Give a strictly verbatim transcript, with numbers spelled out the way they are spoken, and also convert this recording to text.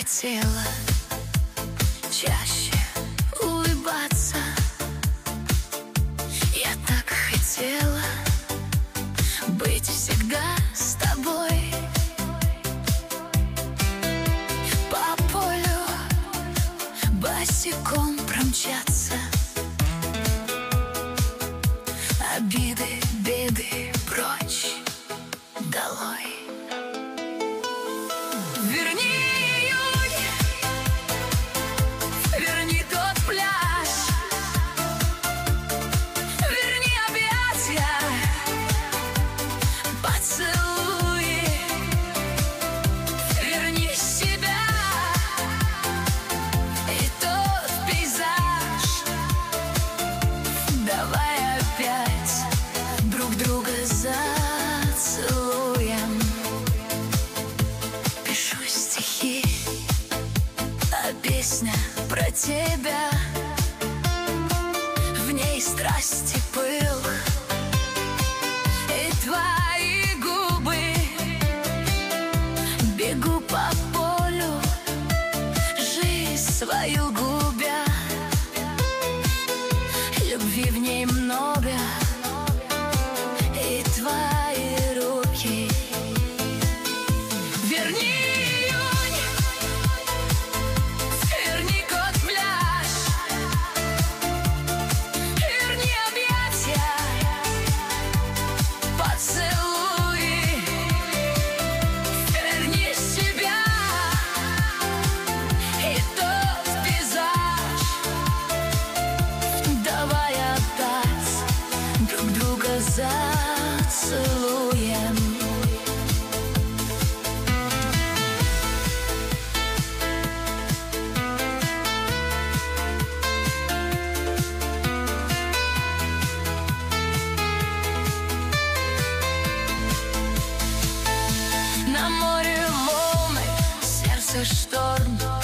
хотела чаще улыбаться. Я так хотела быть всегда с тобой. По полю босиком промчаться, обиды, беды прочь долой. Верни июнь, верни тот пляж, верни объятия, поцелуи, верни себя и тот пейзаж. Давай опять друг друга зацелуем. Пишу стихи, а песня про тебя. В ней страсть и пыл, и твои губы. Бегу по полю, жизнь свою губя. Любви в ней много, и твои руки. Верни июнь, верни тот пляж, верни объятия, поцелуи, верни себя и тот пейзаж. Давай опять друг друга зацелуем. На море волны, сердце шторм.